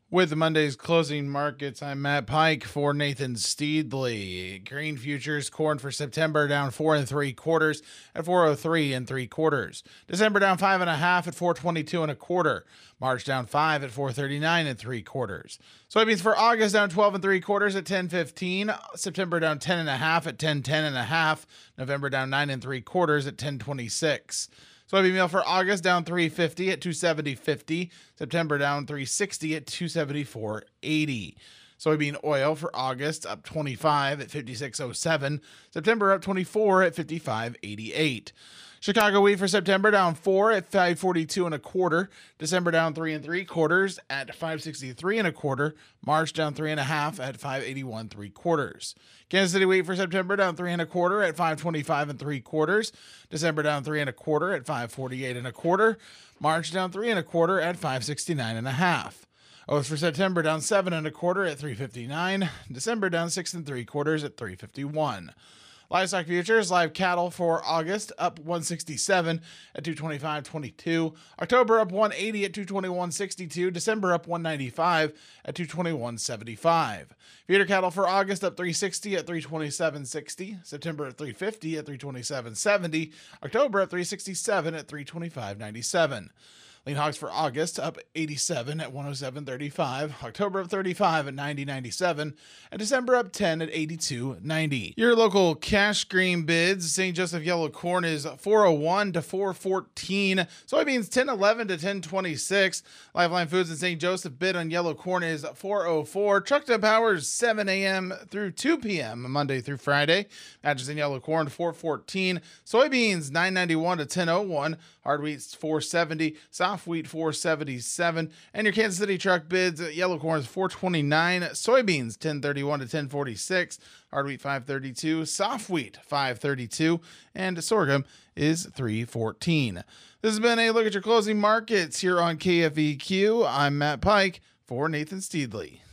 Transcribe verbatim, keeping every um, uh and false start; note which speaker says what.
Speaker 1: With Monday's closing markets, I'm Matt Pike for Nathan Steedley. Grain futures, corn for September down four and three quarters at four oh three and three quarters. December down five and a half at four twenty-two and a quarter. March down five at four thirty-nine and three quarters. Soybeans for August down twelve and three quarters at ten fifteen. September down ten and a half at ten ten and a half. November down nine and three quarters at ten twenty-six. Soybean meal for August down three fifty at two seventy fifty. September down three sixty at two seventy-four eighty. Soybean oil for August up twenty-five at fifty-six oh seven. September up twenty-four at fifty-five eighty-eight. Chicago wheat for September down four at five forty-two and a quarter. December down three and three quarters at five sixty-three and a quarter. March down three and a half at five eighty-one three quarters. Kansas City wheat for September down three and a quarter at five twenty-five and three quarters. December down three and a quarter at five forty-eight and a quarter. March down three and a quarter at five sixty-nine and a half. Oats for September down seven and a quarter at three fifty-nine. December down six and three quarters at three fifty-one. Livestock futures, live cattle for August up one sixty-seven at two twenty-five twenty-two. October up one eighty at two twenty-one sixty-two. December up one ninety-five at two twenty-one seventy-five. Feeder cattle for August up three sixty at three twenty-seven sixty. September at three fifty at three twenty-seven seventy. October at three sixty-seven at three twenty-five ninety-seven. Lean hogs for August up eighty-seven at one oh seven thirty-five. October up thirty-five at ninety ninety-seven. And December up ten at eighty-two ninety. Your local cash green bids. Saint Joseph yellow corn is four oh one to four fourteen. Soybeans ten eleven to ten twenty-six. Liveline Foods and Saint Joseph bid on yellow corn is four oh four. Truck to Powers seven a.m. through two p.m. Monday through Friday. Matches in yellow corn four fourteen. Soybeans nine ninety-one to ten oh one. Hard wheat's four seventy. Soft wheat four seventy-seven. And your Kansas City truck bids, yellow corn is four twenty-nine. Soybeans ten thirty-one to ten forty-six. Hard wheat five thirty-two. Soft wheat five thirty-two. And sorghum is three fourteen. This has been a look at your closing markets here on K F E Q. I'm Matt Pike for Nathan Steedley.